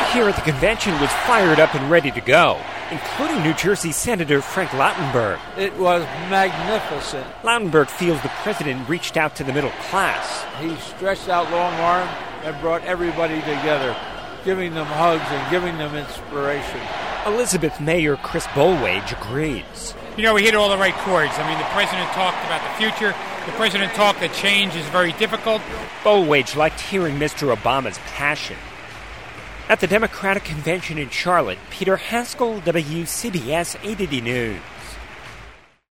here at the convention was fired up and ready to go, including New Jersey Senator Frank Lautenberg. It was magnificent. Lautenberg feels the president reached out to the middle class. He stretched out long arm and brought everybody together, giving them hugs and giving them inspiration. Elizabeth Mayor Chris Bollwage agrees. You know, we hit all the right chords. I mean, the president talked about the future. The president talked that change is very difficult. Bollwage liked hearing Mr. Obama's passion. At the Democratic Convention in Charlotte, Peter Haskell, WCBS 880 News.